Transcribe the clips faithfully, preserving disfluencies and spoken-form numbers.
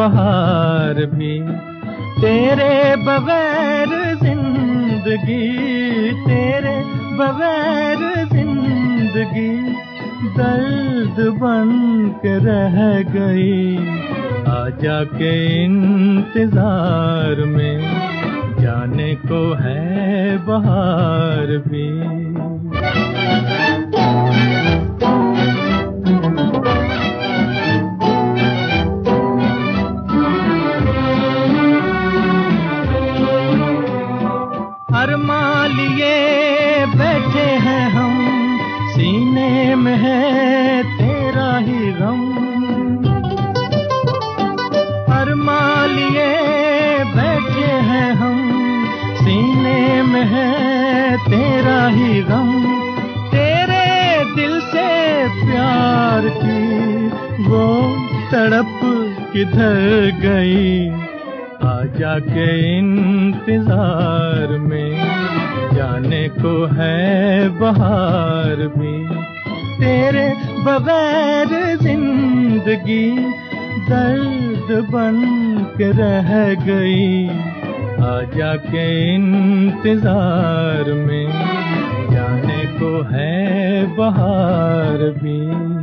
बहार भी। तेरे बगैर जिंदगी, तेरे बगैर जिंदगी दर्द बन के रह गई। आजा के इंतजार में जाने को है बहार भी। अरमान लिए बैठे हैं हम, सीने में है तेरा ही गम। अरमान लिए बैठे हैं हम, सीने में है तेरा ही गम। तेरे दिल से प्यार की वो तड़प किधर गई। आजा के इंतजार में जाने को है बहार भी। तेरे बगैर जिंदगी दर्द बन के रह गई। आजा के इंतजार में जाने को है बहार भी।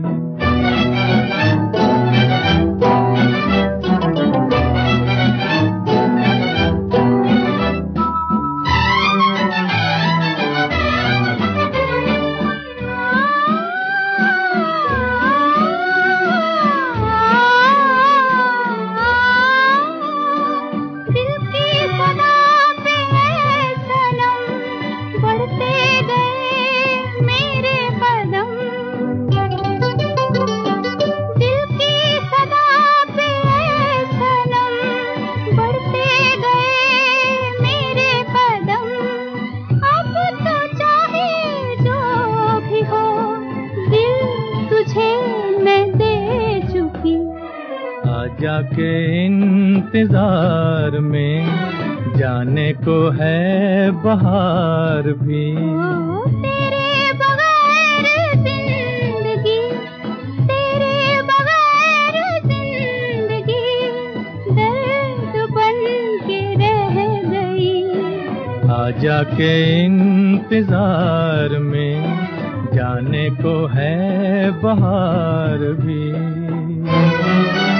आजा के इंतजार में जाने को है बहार भी। तेरे बगैर जिंदगी, तेरे बगैर जिंदगी दर्द बन के रह गई। आजा के इंतजार में जाने को है बहार भी।